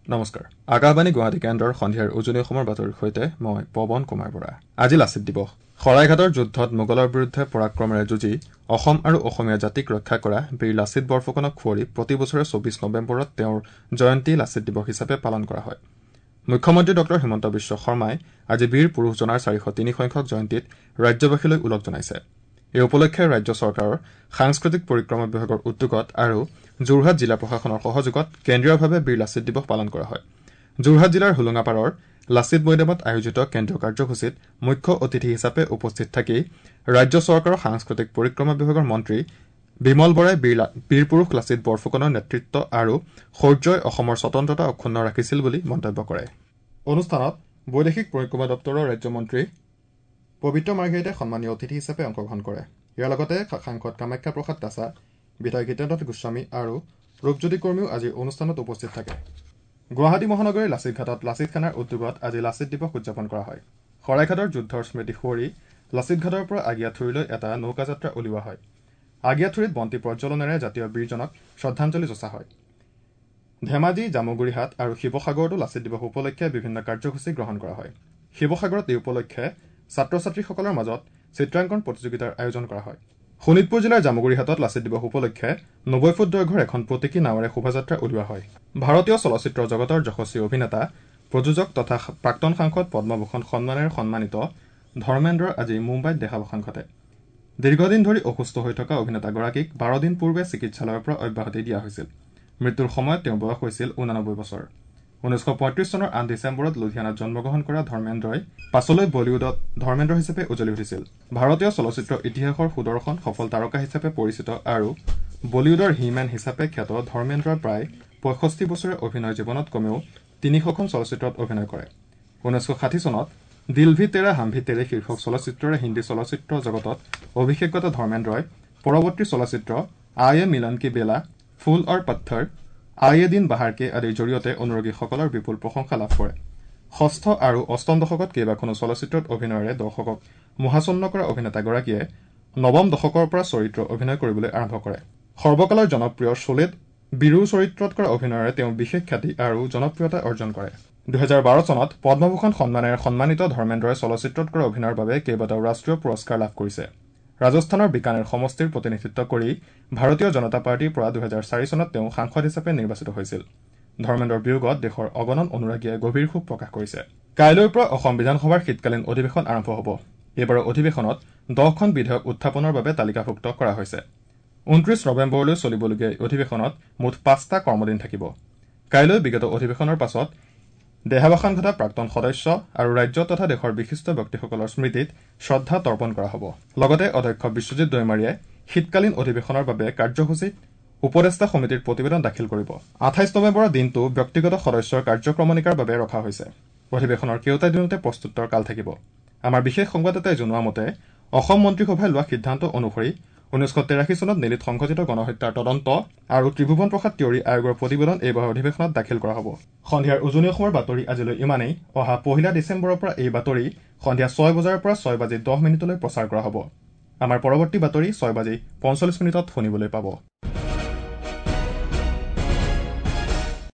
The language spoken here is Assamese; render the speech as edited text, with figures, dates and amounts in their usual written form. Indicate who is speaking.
Speaker 1: নমস্কাৰ আকাশবাণী গুৱাহাটী কেন্দ্ৰৰ সন্ধিয়াৰ উজনি অসমৰ বাতৰিৰ সৈতে মই পৱন কুমাৰ বৰা আজি লাচিত দিৱস শৰাইঘাটৰ যুদ্ধত মোগলৰ বিৰুদ্ধে পৰাক্ৰমেৰে যুঁজি অসম আৰু অসমীয়া জাতিক ৰক্ষা কৰা বীৰ লাচিত বৰফুকনক সুঁৱৰি প্ৰতি বছৰে ২৪ নৱেম্বৰত তেওঁৰ জয়ন্তী লাচিত দিৱস হিচাপে পালন কৰা হয় মুখ্যমন্ত্ৰী ডক্টৰ হিমন্ত বিশ্ব শৰ্মাই আজি বীৰ পুৰুষ জনাৰ ৪০৩ সংখ্যক জয়ন্তীত ৰাজ্যবাসীলৈ ওলগ জনাইছে এই উপলক্ষে ৰাজ্য চৰকাৰৰ সাংস্কৃতিক পৰিক্ৰমা বিভাগৰ উদ্যোগত আৰু যোৰহাট জিলা প্ৰশাসনৰ সহযোগত কেন্দ্ৰীয়ভাৱে বীৰ লাচিত দিৱস পালন কৰা হয় যোৰহাট জিলাৰ হুলুঙাপাৰৰ লাচিত মৈদামত আয়োজিত কেন্দ্ৰীয় কাৰ্যসূচীত মুখ্য অতিথি হিচাপে উপস্থিত থাকি ৰাজ্য চৰকাৰৰ সাংস্কৃতিক পৰিক্ৰমা বিভাগৰ মন্ত্ৰী বিমল বৰাই বীৰ পুৰুষ লাচিত বৰফুকনৰ নেতৃত্ব আৰু শৌৰ্যই অসমৰ স্বতন্ত্ৰতা অক্ষুণ্ণ ৰাখিছিল বুলি মন্তব্য কৰে অনুষ্ঠানত বৈদেশিক পৰিক্ৰমা দপ্তৰৰ ৰাজ্যমন্ত্ৰী পবিত্ৰ মাৰ্ঘেৰিটাই সন্মানীয় অতিথি হিচাপে অংশগ্ৰহণ কৰে ইয়াৰ লগতে সাংসদ কামাখ্যা প্ৰসাদ দাসা বিধায়ক হিতেন্দ্ৰ গোস্বামী আৰু ৰূপজ্যোতি কৰ্মীও আজি অনুষ্ঠানত উপস্থিত থাকে গুৱাহাটী মহানগৰীৰ লাচিত ঘাটত লাচিত খানাৰ উদ্যোগত আজি লাচিত দিৱস উদযাপন কৰা হয় শৰাইঘাটৰ যুদ্ধৰ স্মৃতি সুঁৱৰি লাচিত ঘাটৰ পৰা আগিয়াথুৰিলৈ এটা নৌকাযাত্ৰা উলিওৱা হয় আগিয়াথুৰিত বন্তি প্ৰজ্বলনেৰে জাতীয় বীৰজনক শ্ৰদ্ধাঞ্জলি যঁচা হয় ধেমাজি জামুগুৰিহাট আৰু শিৱসাগৰতো লাচিত দিৱস উপলক্ষে বিভিন্ন কাৰ্যসূচী গ্ৰহণ কৰা হয় শিৱসাগৰত এই উপলক্ষে ছাত্ৰ ছাত্ৰীসকলৰ মাজত চিত্ৰাংকন প্ৰতিযোগিতাৰ আয়োজন কৰা হয় শোণিতপুৰ জিলাৰ জামুগুৰিহাটত লাচিত দিৱস উপলক্ষে ৯০ ফুট দৈৰ্ঘ্যৰ এখন প্ৰতীকী নাৱেৰে শোভাযাত্ৰা উলিওৱা হয় ভাৰতীয় চলচ্চিত্ৰ জগতৰ যশস্বী অভিনেতা প্ৰযোজক তথা প্ৰাক্তন সাংসদ পদ্মভূষণ সন্মানেৰে সন্মানিত ধৰ্মেন্দ্ৰৰ আজি মুম্বাইত দেহাৱসান ঘটে দীৰ্ঘদিন ধৰি অসুস্থ হৈ থকা অভিনেতাগৰাকীক ১২ দিন পূৰ্বে চিকিৎসালয়ৰ পৰা অব্যাহতি দিয়া হৈছিল মৃত্যুৰ সময়ত তেওঁৰ বয়স হৈছিল ৮৯ বছৰ ১৯৩৫ চনৰ ৮ ডিচেম্বৰত লুধিয়ানাত জন্মগ্ৰহণ কৰা ধৰ্মেন্দ্ৰই পাছলৈ বলিউডত ধৰ্মেন্দ্ৰ হিচাপে উজ্বলি উঠিছিল ভাৰতীয় চলচ্চিত্ৰ ইতিহাসৰ সুদৰ্শন সফল তাৰকা হিচাপে পৰিচিত আৰু বলিউডৰ হিমেন হিচাপে খ্যাত ধৰ্মেন্দ্ৰই প্ৰায় ৬৫ বছৰীয়া অভিনয় জীৱনত কমেও ৩০০খন চলচ্চিত্ৰত অভিনয় কৰে ১৯৬০ চনত দিল ভি তেৰা হাম ভি তেৰে শীৰ্ষক চলচ্চিত্ৰৰে হিন্দী চলচ্চিত্ৰ জগতত অভিষেকগত ধৰ্মেন্দ্ৰই পৰৱৰ্তী চলচ্চিত্ৰ আয়ে মিলন কি বেলা ফুল অৰ পত্থৰ আয়ে দিন বাহাৰকে আদিৰ জৰিয়তে অনুৰাগীসকলৰ বিপুল প্ৰশংসা লাভ কৰে ষষ্ঠ আৰু অষ্টম দশকত কেইবাখনো চলচ্চিত্ৰত অভিনয়েৰে দৰ্শকক মোহাচন্ন কৰা অভিনেতাগৰাকীয়ে নৱম দশকৰ পৰা চৰিত্ৰ অভিনয় কৰিবলৈ আৰম্ভ কৰে সৰ্বকালৰ জনপ্ৰিয় চোলেত বীৰুৰ চৰিত্ৰত কৰা অভিনয়েৰে তেওঁ বিশেষ খ্যাতি আৰু জনপ্ৰিয়তা অৰ্জন কৰে ২০১২ চনত পদ্মভূষণ সন্মানেৰে সন্মানিত ধৰ্মেন্দ্ৰই চলচ্চিত্ৰত কৰা অভিনয়ৰ বাবে কেইবাটাও ৰাষ্ট্ৰীয় পুৰস্কাৰ লাভ কৰিছে ৰাজস্থানৰ বিকানেৰ সমষ্টিৰ প্ৰতিনিধিত্ব কৰি ভাৰতীয় জনতা পাৰ্টীৰ পৰা ২০০৪ চনত তেওঁ সাংসদ হিচাপে নিৰ্বাচিত হৈছিল ধৰ্মেন্দ্ৰৰ বিয়োগত দেশৰ অগণন অনুৰাগীয়ে গভীৰ শোক প্ৰকাশ কৰিছে কাইলৈৰ পৰা অসম বিধানসভাৰ শীতকালীন অধিৱেশন আৰম্ভ হ'ব এইবাৰৰ অধিৱেশনত ১০খন বিধেয়ক উত্থাপনৰ বাবে তালিকাভুক্ত কৰা হৈছে ২৯ নৱেম্বৰলৈ চলিবলগীয়া এই অধিৱেশনত মুঠ ৫টা কৰ্মদিন থাকিব কাইলৈ বিগত অধিৱেশনৰ পাছত দেহাৱসান ঘটা প্ৰাক্তন সদস্য আৰু ৰাজ্য তথা দেশৰ বিশিষ্ট ব্যক্তিসকলৰ স্মৃতিত শ্ৰদ্ধা তৰ্পণ কৰা হ'ব লগতে অধ্যক্ষ বিশ্বজিৎ দৈমাৰীয়ে শীতকালীন অধিৱেশনৰ বাবে কাৰ্যসূচীত উপদেষ্টা সমিতিৰ প্ৰতিবেদন দাখিল কৰিব ২৮ নৱেম্বৰৰ দিনটো ব্যক্তিগত সদস্যৰ কাৰ্যক্ৰমণিকাৰ বাবে ৰখা হৈছে অধিৱেশনৰ কেওটা দিনতে প্ৰস্তুতৰ কাল থাকিব আমাৰ বিশেষ সংবাদদাতাই জনোৱা মতে অসম মন্ত্ৰীসভাই লোৱা সিদ্ধান্ত অনুসৰি ১৯৮৩ চনত দিল্লীত সংঘটিত গণহত্যাৰ তদন্ত আৰু ত্ৰিভুৱন প্ৰসাদ তিৱাৰী আয়োগৰ প্ৰতিবেদন এইবাৰ অধিৱেশনত দাখিল কৰা হ'ব সন্ধিয়াৰ উজনি অসমৰ বাতৰি আজিলৈ ইমানেই অহা ১ ডিচেম্বৰৰ পৰা এই বাতৰি সন্ধিয়া ৬ বজাৰ পৰা ৬:১০ প্ৰচাৰ কৰা হ'ব আমাৰ পৰৱৰ্তী বাতৰি ৬:৪৫ শুনিবলৈ পাব